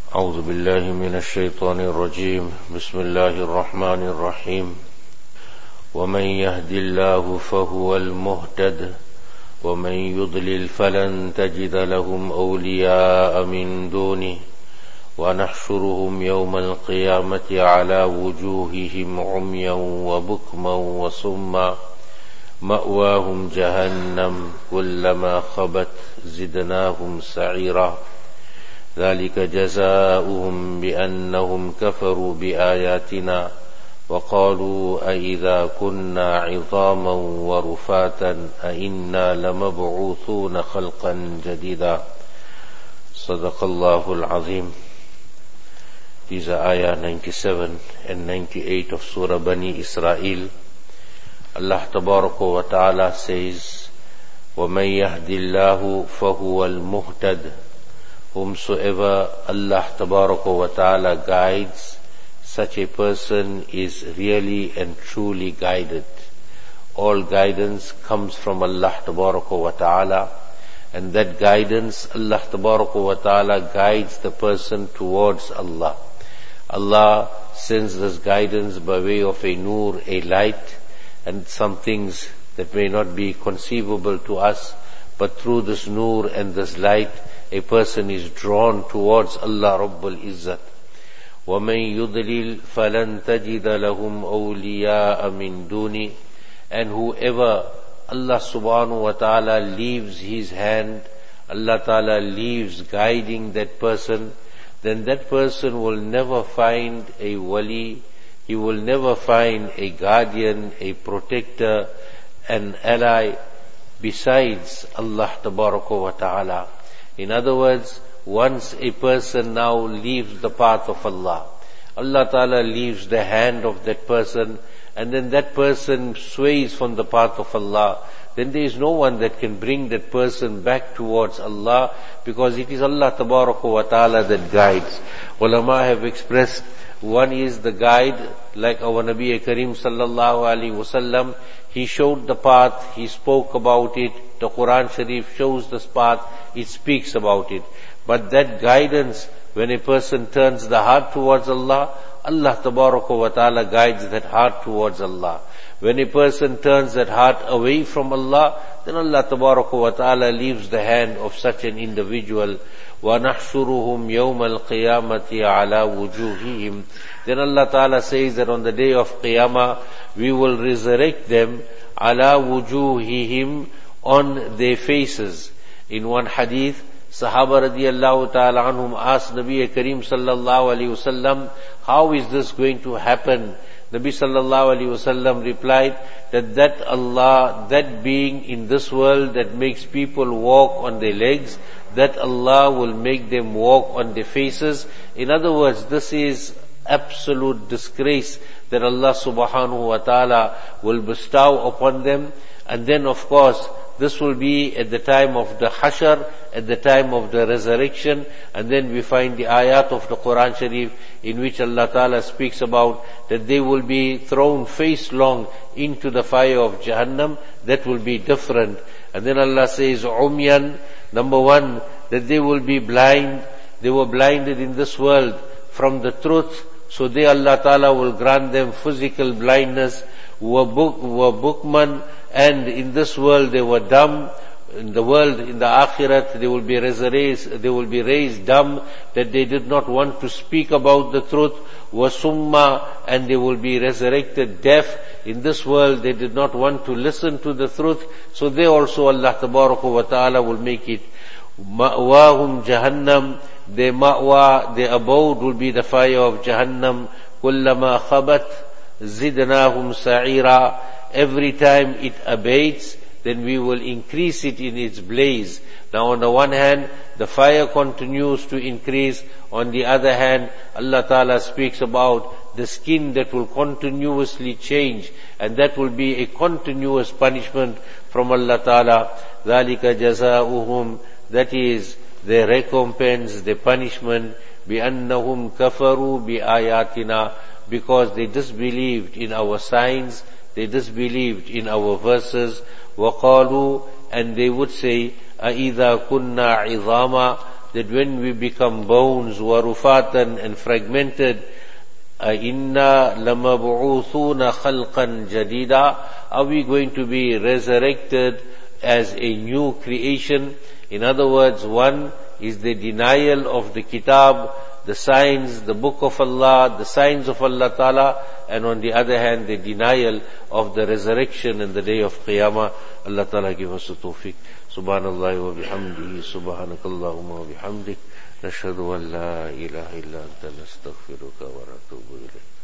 أعوذ بالله من الشيطان الرجيم بسم الله الرحمن الرحيم ومن يهد الله فهو المهتد ومن يضلل فلن تجد لهم أولياء من دونه ونحشرهم يوم القيامة على وجوههم عميا وبكما وصما مأواهم جهنم كلما خبت زدناهم سعيرا ذلك جزاؤهم بأنهم كفروا بآياتنا وقالوا أئذا كنا عظاما ورفاتا أئنا لمبعوثون خلقا جديدا صدق الله العظيم. These are ayah 97 and 98 of Surah Bani Israel. Allah Tabaraka wa Ta'ala says, وَمَن يَهْدِ اللَّهُ فَهُوَ الْمُهْتَدِ. Whomsoever Allah Tabaraka wa Ta'ala guides, such a person is really and truly guided. All guidance comes from Allah Tabaraka wa Ta'ala, and that guidance, Allah Tabaraka wa Ta'ala guides the person towards Allah. Allah sends this guidance by way of a nur, a light, and some things that may not be conceivable to us, but through this nur and this light, a person is drawn towards Allah Rabbul Izzat. وَمَن يُضْلِلْ فَلَن تَجِدَ لَهُمْ أَوْلِيَاءَ مِن دُونِي. And whoever Allah subhanahu wa ta'ala leaves his hand, Allah ta'ala leaves guiding that person, then that person will never find a wali, he will never find a guardian, a protector, an ally besides Allah Tabaraka wa Ta'ala. In other words, once a person now leaves the path of Allah, Allah Ta'ala leaves the hand of that person, and then that person sways from the path of Allah, then there is no one that can bring that person back towards Allah, because it is Allah Tabaraka wa Ta'ala that guides. Ulama have expressed, one is the guide, like our Nabi Kareem sallallahu alaihi wasallam. He showed the path, he spoke about it. The Quran Sharif shows this path, it speaks about it. But that guidance, when a person turns the heart towards Allah, Allah Tabaraka wa Ta'ala guides that heart towards Allah. When a person turns that heart away from Allah, then Allah Tabaraka wa Ta'ala leaves the hand of such an individual. وَنَحْشُرُهُمْ يَوْمَ الْقِيَامَةِ عَلَى وُجُوهِهِمْ. Then Allah Ta'ala says that on the day of Qiyamah, we will resurrect them عَلَى وُجُوهِهِمْ, on their faces. In one hadith, Sahaba radiyallahu ta'ala anhum asked Nabi Kareem sallallahu alayhi wasallam, how is this going to happen? Nabi sallallahu alayhi wasallam replied that Allah, that being in this world that makes people walk on their legs, that Allah will make them walk on their faces. In other words, this is absolute disgrace that Allah subhanahu wa ta'ala will bestow upon them. And then of course, this will be at the time of the Hashar, at the time of the resurrection. And then we find the ayat of the Quran Sharif in which Allah Ta'ala speaks about that they will be thrown face long into the fire of Jahannam. That will be different. And then Allah says, Umyan, number one, that they will be blind. They were blinded in this world from the truth. So they, Allah Ta'ala will grant them physical blindness. Wa bukman, and in this world they were dumb. In the world, in the Akhirat, they will be raised dumb, that they did not want to speak about the truth. Wa summa, and they will be resurrected deaf. In this world, they did not want to listen to the truth. So they also, Allah Tabaraka wa Ta'ala will make it. Ma'wahum Jahannam, their ma'wa, their abode will be the fire of Jahannam. Kullama khabat zidnahum sa'ira. Every time it abates, then we will increase it in its blaze. Now on the one hand, the fire continues to increase. On the other hand, Allah Ta'ala speaks about the skin that will continuously change, and that will be a continuous punishment from Allah Ta'ala. ذَلِكَ جَزَاؤُهُمْ, that is their recompense, their punishment. بِأَنَّهُمْ كَفَرُوا بِآيَاتِنَا, because they disbelieved in our signs, they disbelieved in our verses. وَقَالُوا, and they would say, أَإِذَا كُنَّا عِظَامًا, that when we become bones, warufatan and fragmented, inna lamabu'uthuna khalqan jadida, are we going to be resurrected as a new creation? In other words, one is the denial of the kitab, the signs, the book of Allah, the signs of Allah Ta'ala, and on the other hand, the denial of the resurrection and the day of Qiyamah. Allah Ta'ala give us the tawfiq. Subhanallah wa bihamdihi, subhanakallahumma wa bihamdik, nashhadu an la ilaha illa anta nastaghfiruka wa natubu ilayk.